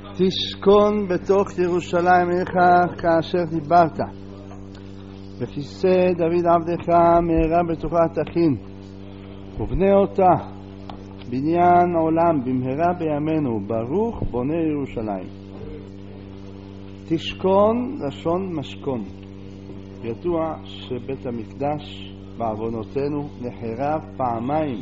תשכון בתוך ירושלים עירך כאשר דיברת. וכיסא דוד עבדך מהרה בתוכה תכין, ובנה אותה בניין עולם במהרה בימינו, ברוך בונה ירושלים. תשכון לשון משכון. ידוע שבית המקדש בעוונותינו נחרב פעמיים.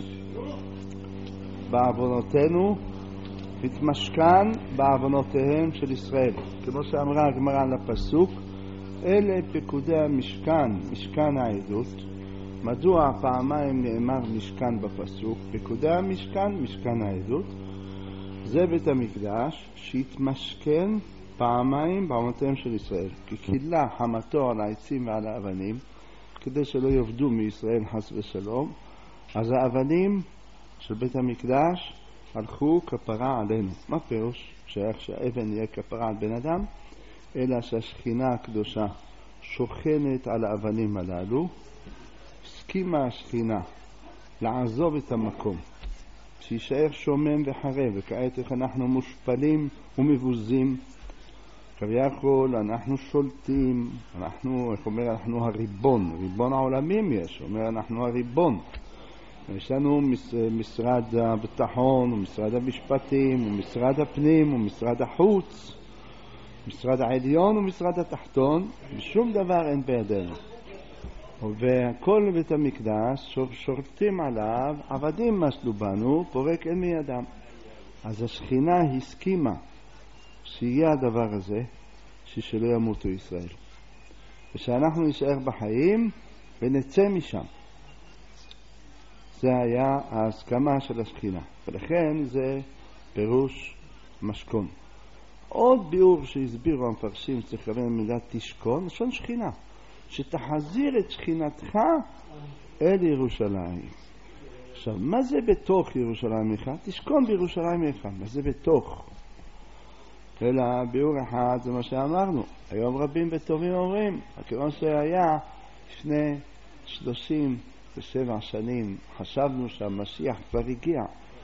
בעוונותינו התמשכן בעוונותיהם של ישראל, כמו שאמרה הגמרא על הפסוק, אלה פקודי המשכן, משכן העדות. מדוע פעמיים נאמר משכן בפסוק? פקודי המשכן, משכן העדות. זה בית המקדש שהתמשכן פעמיים בעוונותיהם של ישראל, כי קילה חמתו על העצים ועל האבנים כדי שלא יאבדו מישראל חס ושלום. אז האבנים של בית המקדש הלכו כפרה עלינו. מה פירוש? שייך שהאבן יהיה כפרה על בן אדם, אלא שהשכינה הקדושה שוכנת על האבנים הללו. הסכימה השכינה לעזוב את המקום, שישאר שומם וחרב, וכעת איך אנחנו מושפלים ומבוזים. כביכול אנחנו שולטים, אנחנו, איך אומר, אנחנו הריבון, ריבון העולמים יש, אומר אנחנו הריבון. יש לנו משרד הביטחון ומשרד המשפטים ומשרד הפנים ומשרד החוץ, משרד העליון ומשרד התחתון, ושום דבר אין בידינו. וכל בית המקדש שורטים עליו, עבדים משלו בנו, פורק אין מידם. אז השכינה הסכימה שיהיה הדבר הזה, שלא ימותו ישראל, ושאנחנו נשאר בחיים ונצא משם. זה היה ההסכמה של השכינה, ולכן זה פירוש משכון. עוד ביאור שהסבירו המפרשים צריך להבין מידת תשכון, לשון שכינה, שתחזיר את שכינתך אל ירושלים. עכשיו, מה זה בתוך ירושלים עירך? תשכון בירושלים עירך. מה זה בתוך? אלא ביאור אחד זה מה שאמרנו. היום רבים וטובים אומרים, כיוון שהיה לפני 37 שנים חשבנו שהמשיח כבר הגיע,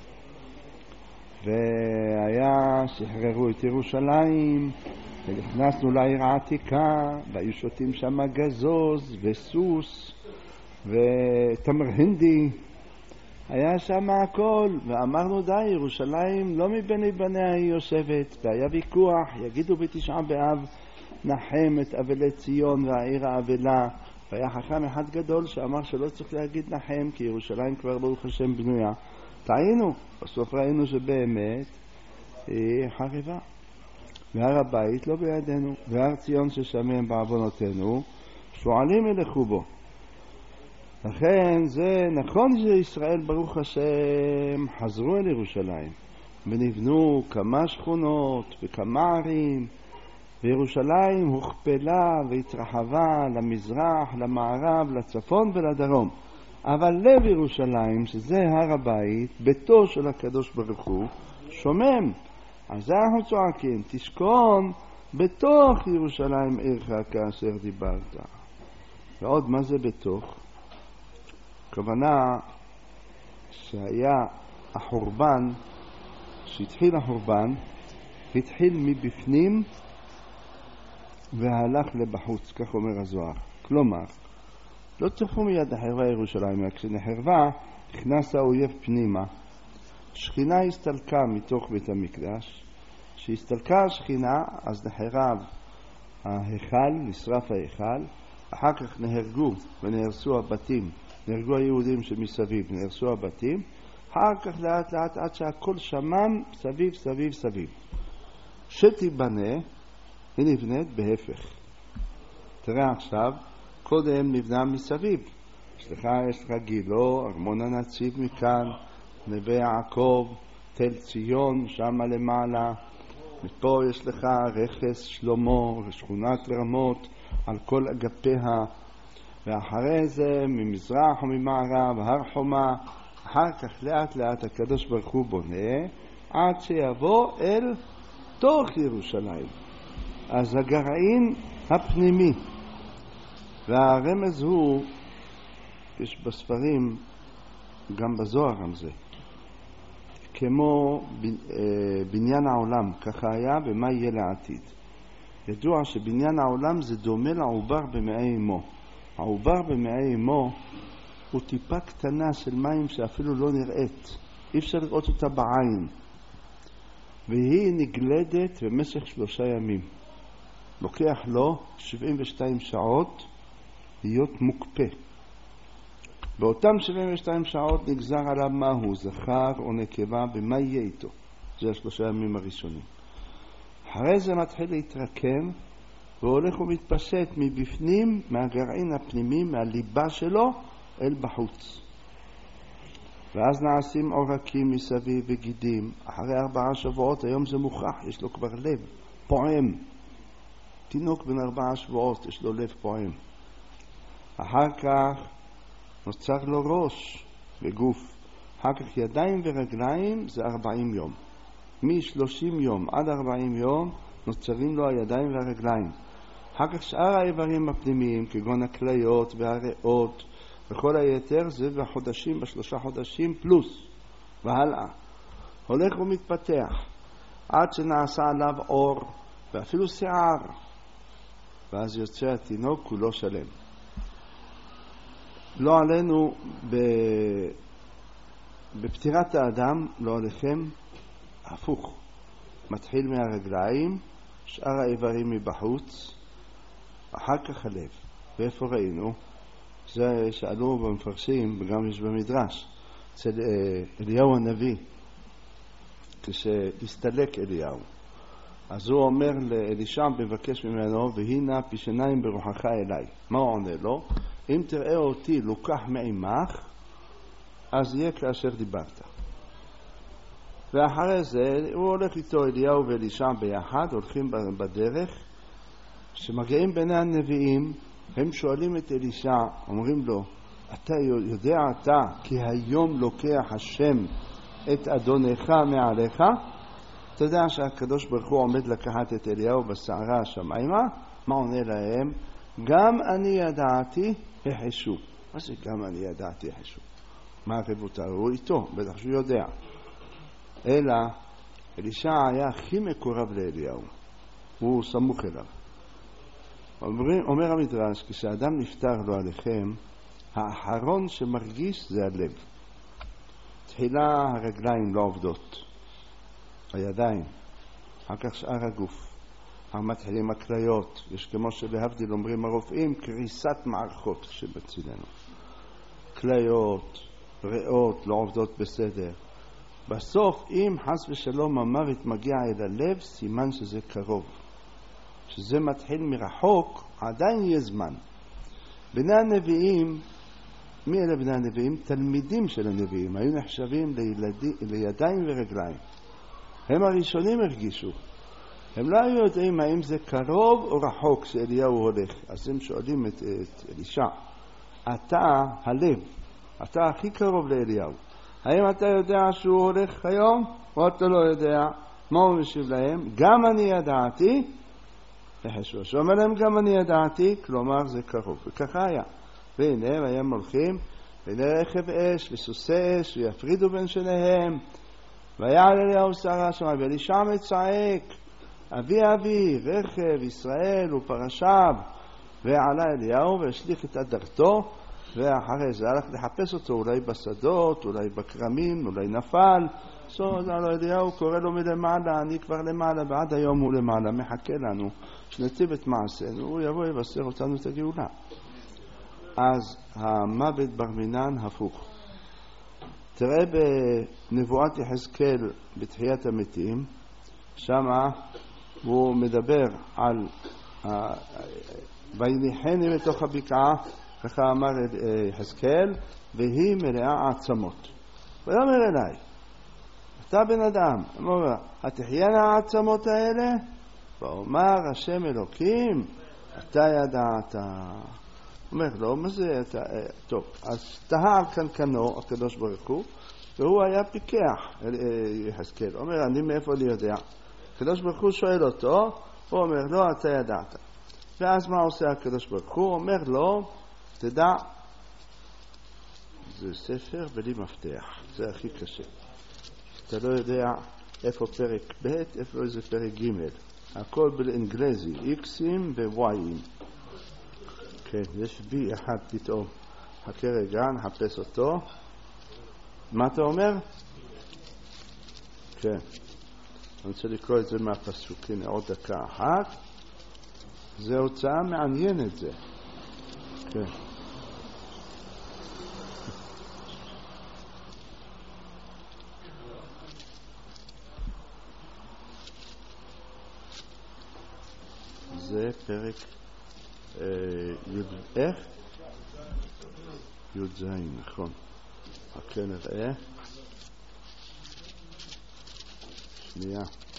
והיה שחררו את ירושלים ונכנסנו לעיר העתיקה, והיו שותים שם גזוז וסוס ותמר הינדי, היה שם הכל, ואמרנו די, ירושלים לא מבני בניה היא יושבת. והיה ויכוח, יגידו בתשעה באב נחם את אבלי ציון והעיר האבלה, והיה חכם אחד גדול שאמר שלא צריך להגיד נחם, כי ירושלים כבר ברוך השם בנויה. טעינו, בסוף ראינו שבאמת היא חרבה, והר הבית לא בידינו, והר ציון ששמם בעוונותינו שועלים ילכו בו. לכן זה נכון שישראל ברוך השם חזרו אל ירושלים ונבנו כמה שכונות וכמה ערים, וירושלים הוכפלה והתרחבה למזרח, למערב, לצפון ולדרום. אבל לב ירושלים, שזה הר הבית, ביתו של הקדוש ברוך הוא, שומם. אז אנחנו צועקים, תשכון בתוך ירושלים עירך כאשר דיברת. ועוד, מה זה בתוך? הכוונה שהיה החורבן, שהתחיל החורבן, התחיל מבפנים והלך לבחוץ, כך אומר הזוהר. כלומר, לא צריכו מיד נחרבה ירושלים, כשנחרבה נכנס האויב פנימה, שכינה הסתלקה מתוך בית המקדש. כשהסתלקה השכינה אז נחרב ההיכל, נשרף ההיכל, אחר כך נהרגו ונהרסו הבתים, נהרגו היהודים שמסביב, נהרסו הבתים, אחר כך לאט לאט עד שהכל שמם סביב סביב סביב. שתיבנה, היא נבנית בהפך. תראה עכשיו, קודם נבנה מסביב. יש לך גילו, ארמון הנציב מכאן, נווה יעקב, תל ציון, שם למעלה. מפה יש לך רכס שלמה, שכונת רמות, על כל אגפיה. ואחרי זה ממזרח וממערב הר חומה. אחר כך לאט לאט הקדוש ברוך הוא בונה עד שיבוא אל תוך ירושלים. אז הגרעין הפנימי, והרמז הוא, יש בספרים, גם בזוהר גם זה, כמו בניין העולם, ככה היה ומה יהיה לעתיד. ידוע שבניין העולם זה דומה לעובר במעי אמו. העובר במעי אמו הוא טיפה קטנה של מים שאפילו לא נראית. אי אפשר לראות אותה בעין. והיא נגלדת במשך 3 ימים. לוקח לו 72 שעות להיות מוקפה. באותם 72 שעות נגזר עליו מהו, זכר או נקבה, ומה יהיה איתו. זה 3 ימים הראשונים. אחרי זה מתחיל להתרקם, והולך ומתפשט מבפנים, מהגרעין הפנימי, מהליבה שלו, אל בחוץ. ואז נעשים עורקים מסביב וגידים. אחרי 4 שבועות, היום זה מוכח, יש לו כבר לב פועם. תינוק בן 4 שבועות, יש לו לב פועם. אחר כך נוצר לו ראש וגוף. אחר כך ידיים ורגליים, זה 40 יום. מ-30 יום עד 40 יום נוצרים לו הידיים והרגליים. אחר כך שאר האיברים הפנימיים, כגון הכליות והריאות וכל היתר, זה בחודשים, ב3 חודשים פלוס והלאה. הולך ומתפתח עד שנעשה עליו אור ואפילו שיער, ואז יוצא התינוק כולו שלם. לא עלינו בפטירת האדם, לא עליכם, הפוך. מתחיל מהרגליים, שאר האיברים מבחוץ, אחר כך הלב. ואיפה ראינו? זה שאלו במפרשים, וגם יש במדרש, אצל אליהו הנביא, כשהסתלק אליהו. אז הוא אומר לאלישע, מבקש ממנו, והנה פי שיניים ברוחך אליי. מה הוא עונה לו? אם תראה אותי לוקח מעמך, אז יהיה כאשר דיברת. ואחרי זה הוא הולך איתו, אליהו ואלישע ביחד, הולכים בדרך. כשמגיעים ביני הנביאים, הם שואלים את אלישע, אומרים לו, אתה יודע אתה כי היום לוקח השם את אדונך מעליך? אתה יודע שהקדוש ברוך הוא עומד לקחת את אליהו בסערה השמיימה? מה עונה להם? גם אני ידעתי החשו. מה זה גם אני ידעתי החשו? מה הרבותא? הוא איתו, בטח שהוא יודע. אלא אלישע היה הכי מקורב לאליהו. הוא סמוך אליו. אומר המדרש, כשאדם נפטר לו עליכם, האחרון שמרגיש זה הלב. תחילה הרגליים לא עובדות, הידיים, אחר כך שאר הגוף. מתחילים הכליות, יש כמו שלהבדיל אומרים הרופאים, קריסת מערכות שבצילנו. כליות, ריאות לא עובדות בסדר. בסוף, אם חס ושלום המוות מגיע אל הלב, סימן שזה קרוב. שזה מתחיל מרחוק, עדיין יהיה זמן. בני הנביאים, מי אלה בני הנביאים? תלמידים של הנביאים, היו נחשבים לידיים ורגליים. הם הראשונים הרגישו. הם לא היו יודעים האם זה קרוב או רחוק שאליהו הולך. אז הם שואלים את אלישע, אתה הלב, אתה הכי קרוב לאליהו. האם אתה יודע שהוא הולך היום או אתה לא יודע? מה הוא משיב להם? גם אני ידעתי, החשו. שאומר להם גם אני ידעתי, כלומר זה קרוב. וככה היה. והנה הם הולכים, והנה רכב אש וסוסי אש ויפרידו בין שניהם. ויעל אליהו שערה שם, ואלישע מצעק, אבי אבי, רכב, ישראל ופרשיו. ועלה אליהו והשליך את אדרתו, ואחרי זה הלך לחפש אותו, אולי בשדות, אולי בקרמים, אולי נפל. אליהו קורא לו מלמעלה, אני כבר למעלה, ועד היום הוא למעלה, מחכה לנו, שנציב את מעשינו, הוא יבוא יבשר אותנו את הגאולה. אז המוות בר מינן הפוך. תראה בנבואת יחזקאל בתחיית המתים, שמה הוא מדבר על ויניחני בתוך הבקעה, ככה אמר יחזקאל, והיא מלאה עצמות. ויאמר אליי, אתה בן אדם, אמר, התחיינה העצמות האלה? ואומר השם אלוקים, אתה ידעת. אומר לו, מה זה? טוב, אז תהה על קנקנו, הקדוש ברוך הוא, והוא היה פיקח, יחזקאל. אומר, אני מאיפה אני יודע? הקדוש ברוך הוא שואל אותו, הוא אומר לו, אתה ידעת. ואז מה עושה הקדוש ברוך הוא? הוא אומר לו, תדע, זה ספר בלי מפתח, זה הכי קשה. אתה לא יודע איפה פרק ב', איפה איזה פרק ג'. הכל באנגלזי, X'ים ו-Y'ים. כן, יש בי אחד פתאום. חכה רגע, נחפש אותו. מה אתה אומר? כן. אני רוצה לקרוא את זה מהפסוק. הנה עוד דקה אחת. זה הוצאה מעניינת זה. כן. זה פרק איך? י"ז, נכון. כן, נראה. שנייה.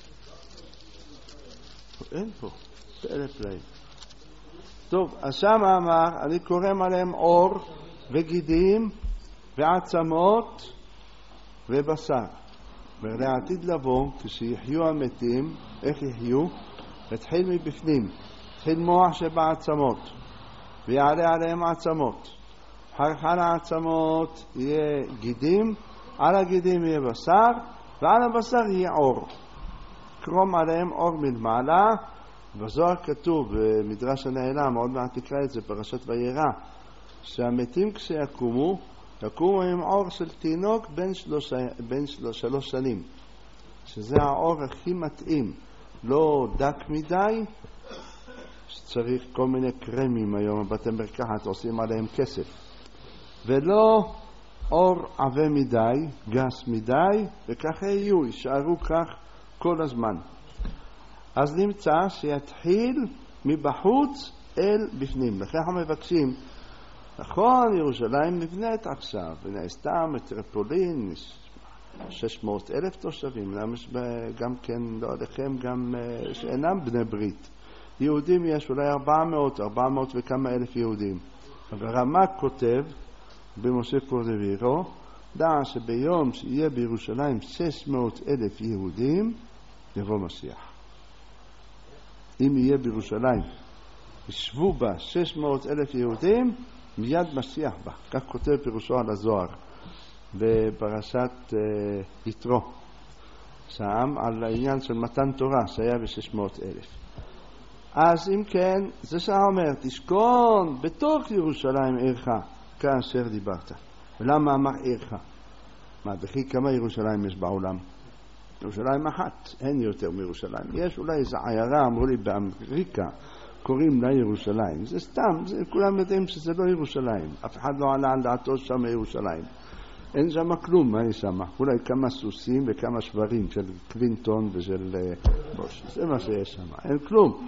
אין פה, באלף להם. טוב, אז שם אמר, אני קורם עליהם אור וגידים ועצמות ובשר. ולעתיד לבוא, כשיחיו המתים, איך יחיו? התחיל מבפנים, התחיל מוח שבעצמות, ויעלה עליהם עצמות. אחר העצמות יהיה גידים, על הגידים יהיה בשר, ועל הבשר יהיה אור. קרום עליהם אור מלמעלה, בזוהר כתוב, במדרש הנעלם, עוד מעט תקרא את זה, פרשת וירא, שהמתים כשיקומו, יקומו עם אור של תינוק בין 3 שנים, שזה האור הכי מתאים. לא דק מדי, שצריך כל מיני קרמים היום בבתי מרקחת, עושים עליהם כסף. ולא אור עבה מדי, גס מדי, וככה יהיו, יישארו כך כל הזמן. אז נמצא שיתחיל מבחוץ אל בפנים. לכן אנחנו מבקשים, נכון, ירושלים נבנית עכשיו, ונעשתה מטרופולין, 600,000 תושבים, למה יש גם כן, לא עליכם, גם שאינם בני ברית. יהודים יש אולי 400 וכמה אלף יהודים. אבל רמ"ק כותב במשה קורדווירו, דע שביום שיהיה בירושלים 600,000 יהודים, יבוא משיח. אם יהיה בירושלים, ישבו בה 600,000 יהודים, מיד משיח בה. כך כותב פירושו על הזוהר. בפרשת יתרו, שם על העניין של מתן תורה שהיה ב600,000. אז אם כן, זה שאומר, תשכון בתוך ירושלים עירך, כאשר דיברת. ולמה אמר עירך? מה, בכי כמה ירושלים יש בעולם? ירושלים אחת, אין יותר מירושלים. יש אולי איזו עיירה, אמרו לי באמריקה, קוראים לה ירושלים. זה סתם, כולם יודעים שזה לא ירושלים. אף אחד לא עלה על דעתו שם ירושלים. אין שם כלום, מה יש שם? אולי כמה סוסים וכמה שברים של קלינטון ושל בוש. זה מה שיש שם, אין כלום.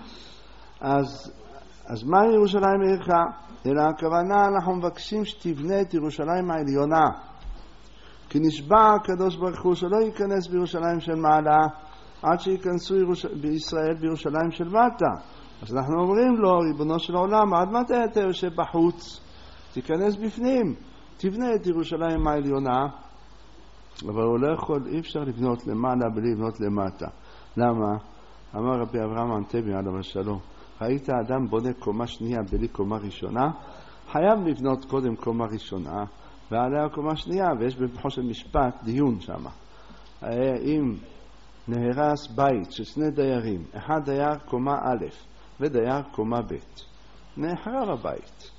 אז מה ירושלים עירך? אלא הכוונה, אנחנו מבקשים שתבנה את ירושלים העליונה. כי נשבע הקדוש ברוך הוא שלא ייכנס בירושלים של מעלה, עד שיכנסו בישראל בירושלים של מטה. אז אנחנו אומרים לו, ריבונו של העולם, עד מתי אתה יושב בחוץ? תיכנס בפנים. תבנה את ירושלים העליונה, אבל הוא לא יכול, אי אפשר לבנות למעלה בלי לבנות למטה. למה? אמר רבי אברהם אנטבי עליו השלום, ראית האדם בונה קומה שנייה בלי קומה ראשונה? חייב לבנות קודם קומה ראשונה, ועליה קומה שנייה, ויש בפחו של משפט דיון שם. אם נהרס בית של 2 דיירים, אחד דייר קומה א' ודייר קומה ב', נחרב הבית,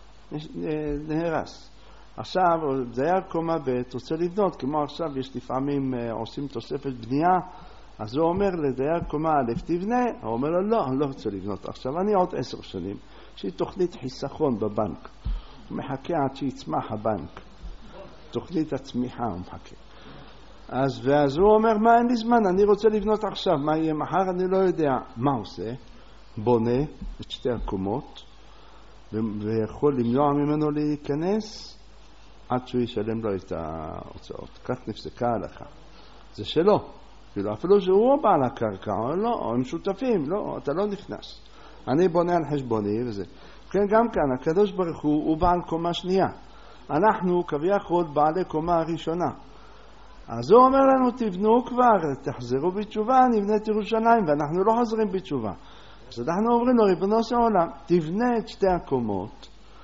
נהרס. עכשיו, דייר קומה ב' רוצה לבנות, כמו עכשיו יש לפעמים עושים תוספת בנייה, אז הוא אומר לדייר קומה א' תבנה, הוא אומר לו לא, אני לא רוצה לבנות עכשיו, אני עוד 10 שנים, שהיא תוכנית חיסכון בבנק, הוא מחכה עד שיצמח הבנק, תוכנית הצמיחה הוא מחכה. ואז הוא אומר, מה, אין לי זמן, אני רוצה לבנות עכשיו, מה יהיה מחר, אני לא יודע. מה עושה? בונה את 2 הקומות, ויכול למנוע ממנו להיכנס, עד שהוא ישלם לו את ההוצאות. כך נפסקה ההלכה. זה שלו. אפילו שהוא בעל הקרקע, לא, הם שותפים, לא, אתה לא נכנס. אני בונה על חשבוני וזה. כן, גם כאן, הקדוש ברוך הוא בעל קומה שנייה. אנחנו כביכול בעלי קומה הראשונה. אז הוא אומר לנו, תבנו כבר, תחזרו בתשובה, נבנה את ירושלים, ואנחנו לא חוזרים בתשובה. אז אנחנו אומרים לו, ריבונו של עולם, תבנה את 2 הקומות,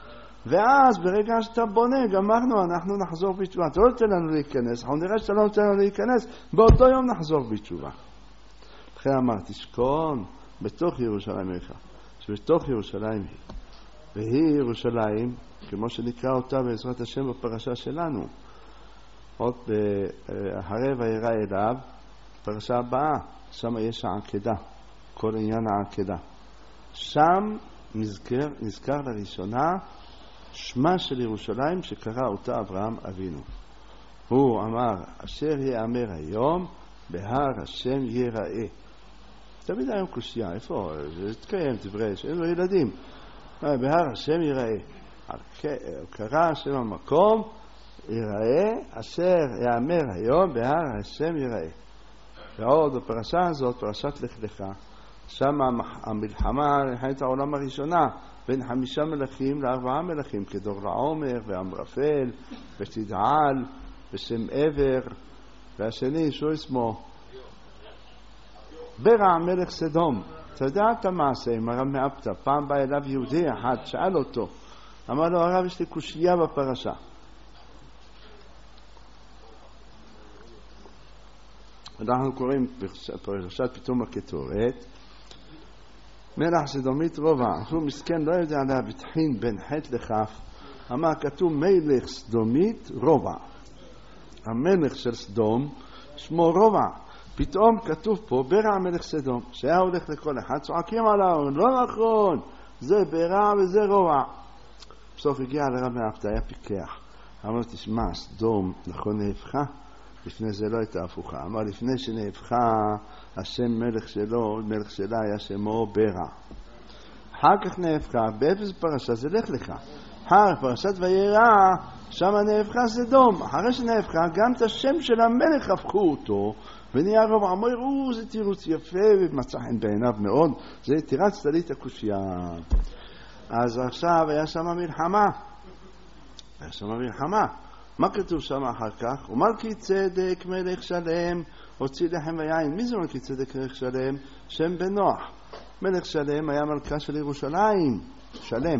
ואז ברגע שאתה בונה, גמרנו, אנחנו נחזור בתשובה. אתה לא נותן לנו להיכנס, אנחנו נראה שאתה לא נותן לנו להיכנס, באותו יום נחזור בתשובה. לכן אמרתי, שכון בתוך ירושלים עירך, שבתוך ירושלים היא. והיא ירושלים, כמו שנקרא אותה בעזרת השם בפרשה שלנו. עוד אחרי וירא אליו, פרשה הבאה, שם יש העקדה, כל עניין העקדה. שם נזכר לראשונה שמה של ירושלים שקרא אותה אברהם אבינו. הוא אמר, אשר יאמר היום, בהר השם ייראה. תמיד היום קושיה, איפה? זה התקיים דברי, אין לו ילדים. בהר השם ייראה. קרא שם המקום, ייראה, אשר יאמר היום, בהר השם ייראה. ועוד בפרשה הזאת, פרשת לך לך, שם המלחמה, מלחמת העולם הראשונה, בין 5 מלכים ל4 מלכים, כדור לעומר ואמרפל ותדעל ושם עבר, והשני שהוא שמו ברע מלך סדום. אתה יודע את המעשה עם הרב מאפתא, פעם בא אליו יהודי אחד, שאל אותו, אמר לו, הרב, יש לי קושייה בפרשה. אנחנו קוראים פרשת פתאום הקטורת, מלך סדומית רובע, הוא מסכן לא יודע להבטחין בין חטא לכף, אמר כתוב מלך סדומית רובע, המלך של סדום שמו רובע, פתאום כתוב פה ברע מלך סדום, שהיה הולך לכל אחד, צועקים עליו, לא נכון, זה ברע וזה רובע. בסוף הגיע לרב מאפתא, היה פיקח, אמר תשמע, סדום נכון נהפכה? לפני זה לא הייתה הפוכה. אמר לפני שנהפכה, השם מלך שלו, מלך שלה היה שמו ברע. אחר כך נהפכה, באפס פרשה זה לך לך. אחר פרשת וירא, שם נהפכה סדום. אחרי שנהפכה, גם את השם של המלך הפכו אותו, ונהיה רוב אמרו, זה תירוץ יפה ומצא חן בעיניו מאוד. זה תירצת לי את הקושייה. אז עכשיו היה שם מלחמה. מה כתוב שם אחר כך? ומלכי צדק מלך שלם הוציא לחם ויין. מי זה מלכי צדק מלך שלם? שם בן נוח. מלך שלם היה מלכה של ירושלים, שלם.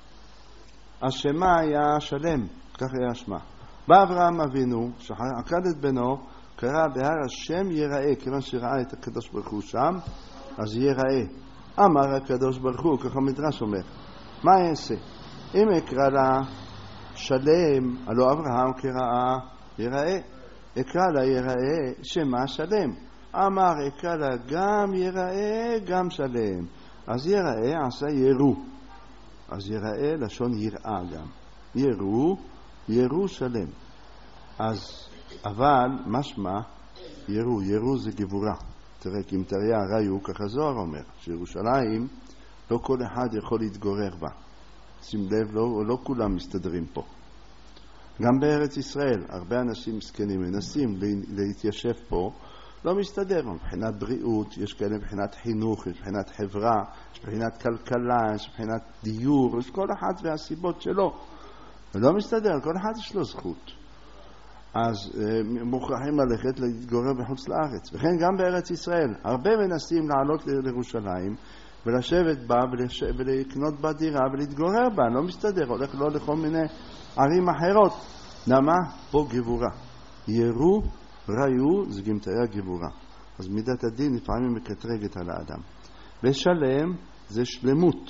השמה היה שלם, כך היה שמה. בא אברהם אבינו, שעקד את בנו, קרא בהר השם ייראה, כיוון שראה את הקדוש ברוך הוא שם, אז ייראה. אמר הקדוש ברוך הוא, ככה המדרש אומר, מה יעשה? אם אקרא לה שלם, הלא אברהם קראה ייראה, אקרא לה ייראה, שמה שלם. אמר אקרא לה גם ייראה, גם שלם. אז ייראה עשה ירו. אז ייראה לשון יראה גם. ירו, ירו שלם. אז, אבל, משמע, ירו זה גבורה. תראה, כי אם תראה הראיו, ככה זוהר אומר, שירושלים, לא כל אחד יכול להתגורר בה. שים לב, לא כולם מסתדרים פה. גם בארץ ישראל, הרבה אנשים מסכנים מנסים להתיישב פה, לא מסתדר. מבחינת בריאות, יש כאלה מבחינת חינוך, יש מבחינת חברה, יש מבחינת כלכלה, יש מבחינת דיור, יש כל אחד והסיבות שלו. ולא מסתדר, כל אחד יש לו זכות. אז מוכרחים ללכת להתגורר בחוץ לארץ. וכן גם בארץ ישראל, הרבה מנסים לעלות לירושלים, ולשבת בה ולקנות בה דירה ולהתגורר בה, לא מסתדר, הולך לא לכל מיני ערים אחרות. למה? פה גבורה. ירו, ראיו, זה גם תהיה גבורה. אז מידת הדין לפעמים מקטרגת על האדם. ושלם זה שלמות.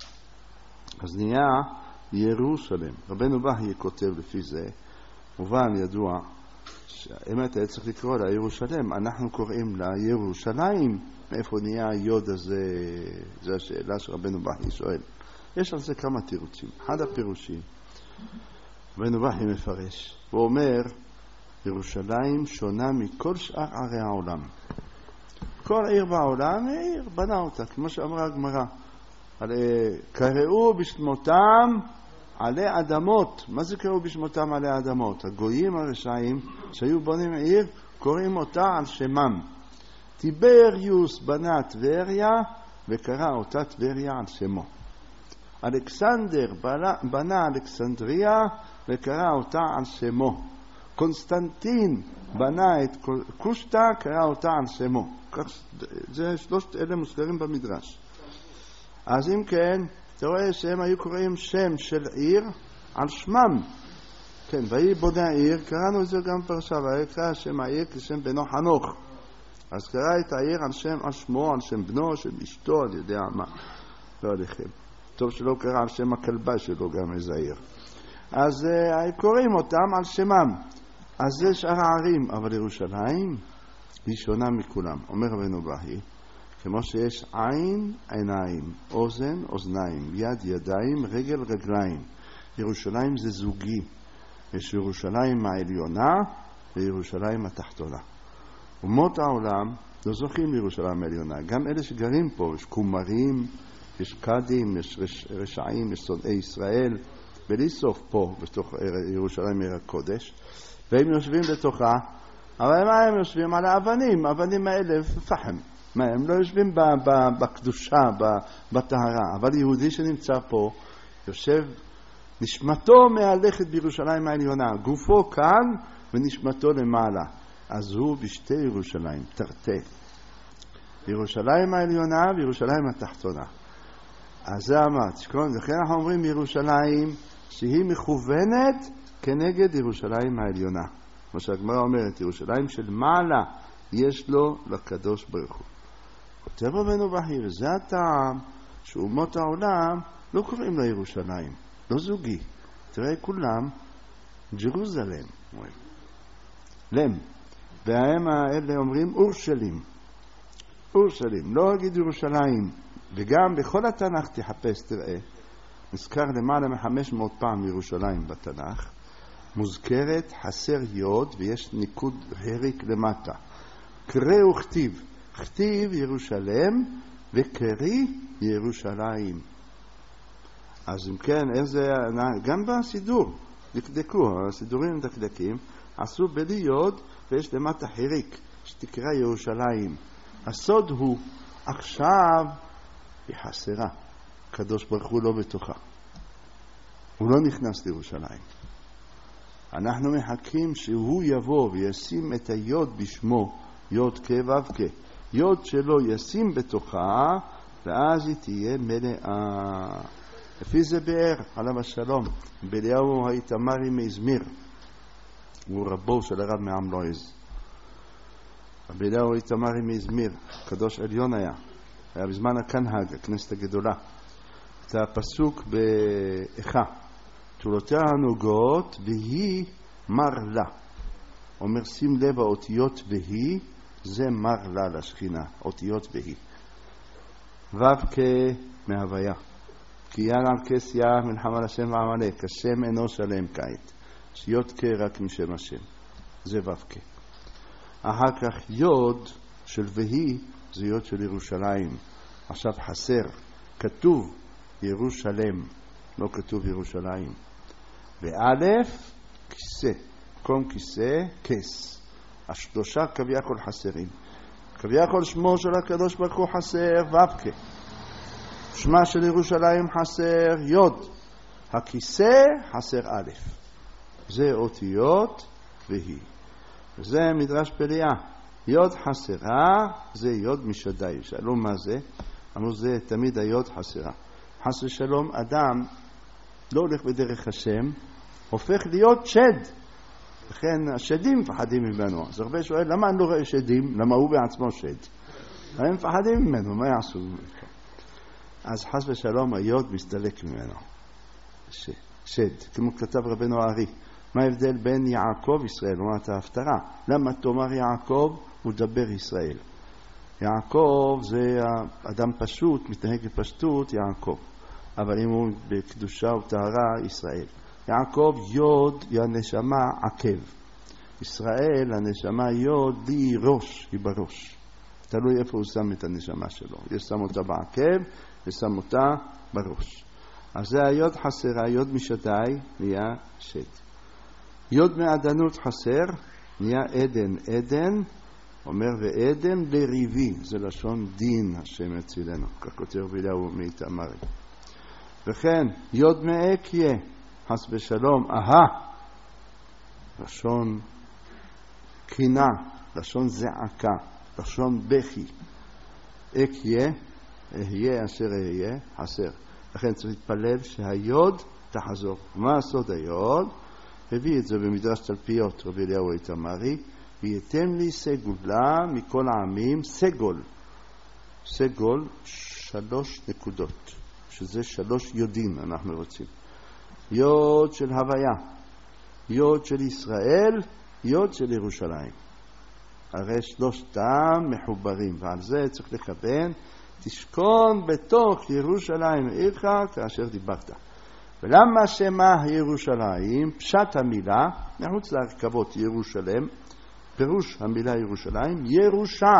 אז נהיה ירו שלם. רבנו בהי כותב לפי זה, מובן ידוע, האמת היה צריך לקרוא לה ירושלם, אנחנו קוראים לה ירושלים. מאיפה נהיה היוד הזה? זו השאלה שרבנו בהי שואל. יש על זה כמה תירוצים. אחד הפירושים, רבנו בהי מפרש, הוא אומר, ירושלים שונה מכל שאר ערי העולם. כל עיר בעולם, עיר בנה אותה, כמו שאמרה הגמרא. קראו בשמותם עלי אדמות. מה זה קראו בשמותם עלי אדמות? הגויים הרשעים שהיו בונים עיר, קוראים אותה על שמם. טיבריוס בנה טבריה וקרא אותה טבריה על שמו. אלכסנדר בנה אלכסנדריה וקרא אותה על שמו. קונסטנטין בנה את קושטה, קרא אותה על שמו. זה שלושת אלה מוזכרים במדרש. אז אם כן, אתה רואה שהם היו קוראים שם של עיר על שמם. כן, ויהי בונה העיר, קראנו את זה גם פרשה, ויקרא שם העיר כשם בנו חנוך. אז קרא את העיר על שם שמו, על שם בנו, של אשתו, על יודע מה. לא עליכם. טוב שלא קרא על שם הכלבה שלו גם איזה עיר. אז קוראים אותם על שמם. אז זה שאר הערים, אבל ירושלים היא שונה מכולם. אומר רבנו בהי, כמו שיש עין, עיניים, אוזן, אוזניים, יד, ידיים, רגל, רגליים. ירושלים זה זוגי. יש ירושלים העליונה וירושלים התחתונה. אומות העולם לא זוכים לירושלים העליונה. גם אלה שגרים פה, יש קומרים, יש קדים, יש רשעים, יש שונאי ישראל, בלי סוף פה, בתוך ירושלים עיר הקודש. והם יושבים בתוכה, אבל מה הם יושבים? על האבנים, האבנים האלה פחם. מה, הם לא יושבים בקדושה, בטהרה. אבל יהודי שנמצא פה, יושב, נשמתו מהלכת בירושלים העליונה. גופו כאן ונשמתו למעלה. אז הוא בשתי ירושלים, תרתי. בירושלים העליונה וירושלים התחתונה. אז זה אמרת, לכן אנחנו אומרים ירושלים שהיא מכוונת כנגד ירושלים העליונה. מה שהגמרא אומרת, ירושלים של מעלה יש לו לקדוש ברוך הוא. כותב רבנו בהיר, זה הטעם שאומות העולם לא קוראים לה ירושלים, לא זוגי. תראה כולם, ג'רוזלם, לם. והם האלה אומרים אורשלים. אורשלים, לא אגיד ירושלים. וגם בכל התנ"ך תחפש, תראה, נזכר למעלה מ-500 פעם ירושלים בתנ"ך, מוזכרת חסר יוד ויש ניקוד הריק למטה. קרא וכתיב, כתיב ירושלם וקרי ירושלים. אז אם כן, איזה, גם בסידור, דקדקו, הסידורים דקדקים, עשו בלי יוד ויש למטה הריק, שתקרא ירושלים. הסוד הוא, עכשיו היא חסרה. הקדוש ברוך הוא לא בתוכה. הוא לא נכנס לירושלים. אנחנו מחכים שהוא יבוא וישים את היוד בשמו, יוד כו' כ'. יוד שלו ישים בתוכה, ואז היא תהיה מלאה. לפי זה באר, עליו השלום, בליהו האיתמרי מאזמיר. הוא רבו של הרב מעמלויז. בליהו האיתמרי מאזמיר, קדוש עליון היה בזמן הקנהג, הכנסת הגדולה. זה הפסוק באיכה. תולותיה הנוגעות והיא מר לה. אומר שים לב האותיות והיא, זה מר לה לשכינה, אותיות והיא. ו' כמהוויה. כי יען על כסיה מלחמה לשם ועמלק, השם אינו שלם כעת. שיות כרק משם השם. זה ו' כ. אחר כך יוד של והיא, זה יוד של ירושלים. עכשיו חסר, כתוב ירושלם, לא כתוב ירושלים. ואלף, כיסא, קום כיסא, כס. השלושה כביכול חסרים. כביכול שמו של הקדוש ברוך הוא חסר, ו' כ. שמה של ירושלים חסר, יוד. הכיסא חסר א'. זה אותיות והיא. זה מדרש פליאה. יוד חסרה, זה יוד משדי. שאלו מה זה? אמרו זה תמיד היוד חסרה. חס ושלום, אדם לא הולך בדרך השם, הופך להיות שד. לכן השדים מפחדים ממנו. אז הרבה שואל, למה אני לא רואה שדים? למה הוא בעצמו שד? הם מפחדים ממנו, מה יעשו? אז חס ושלום, היוד מסתלק ממנו. שד, כמו כתב רבנו הארי. מה ההבדל בין יעקב ישראל, אומרת ההפטרה? למה תאמר יעקב ודבר ישראל? יעקב זה אדם פשוט, מתנהג בפשטות, יעקב. אבל אם הוא בקדושה וטהרה, ישראל. יעקב יוד היא הנשמה עקב. ישראל, הנשמה יוד היא ראש, היא בראש. תלוי איפה הוא שם את הנשמה שלו. יש שם אותה בעקב, יש שם אותה בראש. אז זה היוד חסר, היוד משדי נהיה שד. יוד מעדנות חסר, נהיה עדן. עדן, אומר ועדן לריבי, זה לשון דין השם יצילנו, כך כותב בליהו מאיתמרי. וכן, יוד מאקיה, חס ושלום, לשון קינה, לשון זעקה, לשון בכי. אקיה, אהיה אשר אהיה, חסר. לכן צריך להתפלל שהיוד תחזור. מה הסוד היוד? הביא את זה במדרש תלפיות, רבי אליהו איתמרי, וייתן לי סגולה מכל העמים, סגול 3 נקודות, שזה 3 יודים אנחנו רוצים. יוד של הוויה, יוד של ישראל, יוד של ירושלים. הרי 3 מחוברים, ועל זה צריך לכוון, תשכון בתוך ירושלים עירך כאשר דיברת. ולמה שמה ירושלים? פשט המילה, מחוץ להרכבות ירושלם, פירוש המילה ירושלים, ירושה.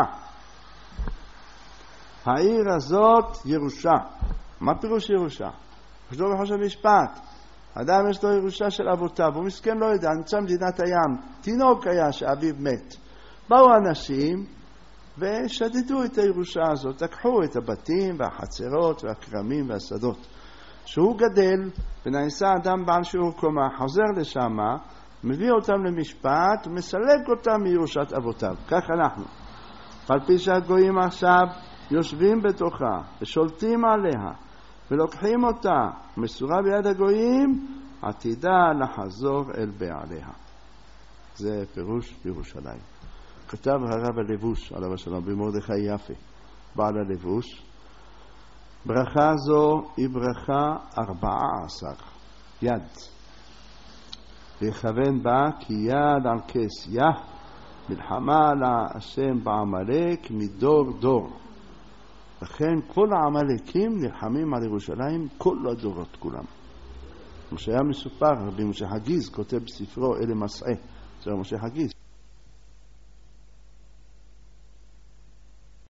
העיר הזאת ירושה. מה פירוש ירושה? חשדו בחוש המשפט. אדם יש לו ירושה של אבותיו, הוא מסכן לא יודע, נמצא מדינת הים, תינוק היה שאביו מת. באו אנשים ושדדו את הירושה הזאת, לקחו את הבתים והחצרות והכרמים והשדות. שהוא גדל ונעשה אדם בעל שיעור קומה, חוזר לשם, מביא אותם למשפט ומסלק אותם מירושת אבותיו. כך אנחנו. על פי שהגויים עכשיו יושבים בתוכה ושולטים עליה ולוקחים אותה מסורה ביד הגויים, עתידה לחזור אל בעליה. זה פירוש ירושלים. כתב הרב הלבוש עליו השלום במרדכי יפה, בעל הלבוש, ברכה זו היא ברכה 14 יד, ויכוון בה כי יד על כס מלחמה על השם בעמלק מדור דור. לכן כל העמלקים נלחמים על ירושלים כל הדורות כולם. כמו שהיה מסופר, רבי משה חגיז כותב בספרו אלה מסעי, זה משה חגיז.